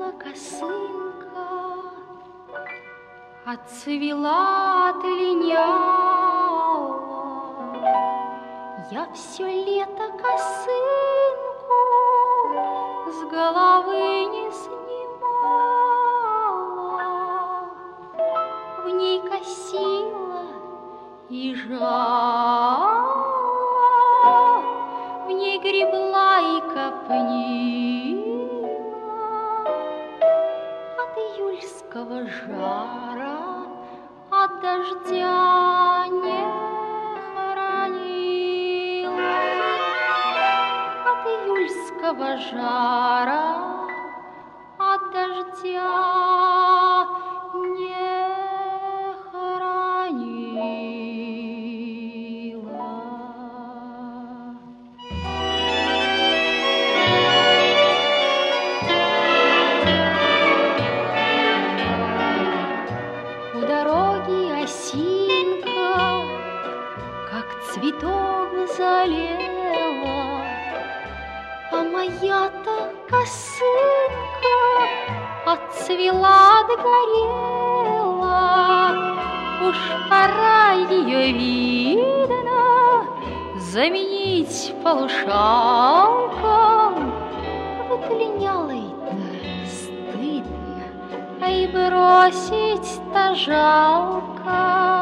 косынка отцвела, отлиняла. Я все лето косынку с головы не снимала, в ней косила и жала, в ней гребла и копнила. От июльского жара, от дождя не хоронила. От июльского жара, от дождя не хоронила. У дороги осинка, как цветок, залила, а моя-то косынка отцвела, догорела. Уж пора ее, видно, заменить полушалком. Вот линялой-то стыдно, а и бросить-то жалко.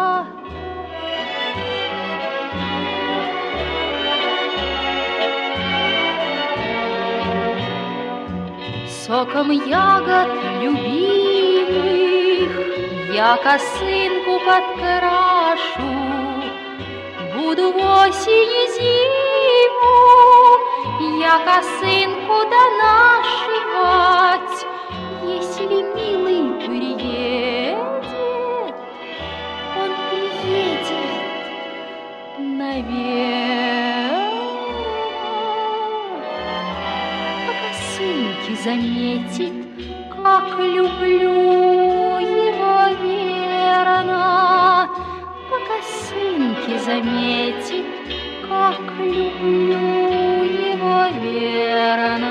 Соком ягод любимых я косынку подкрашу. Буду в осень и зиму я косынку донашивать. Если милый приедет, он приедет, наверное, по косынке заметит, как люблю его верно. По косынке заметит, как люблю его верно.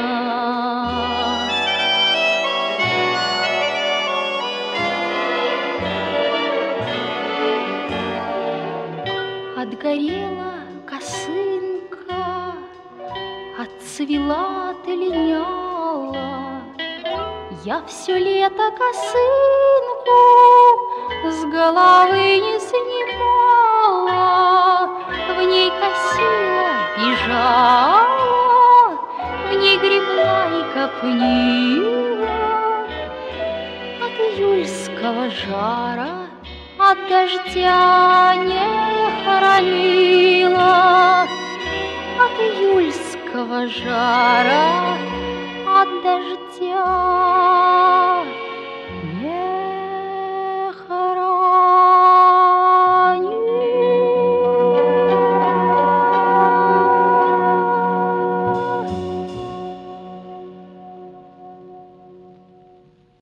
Отгорела косынка, отцвела, отлиняла. Я все лето косынку с головы не снимала, в ней косила и жала, в ней гребла и копнила. От июльского жара, от дождя не хоронила. От июльского жара, от дождя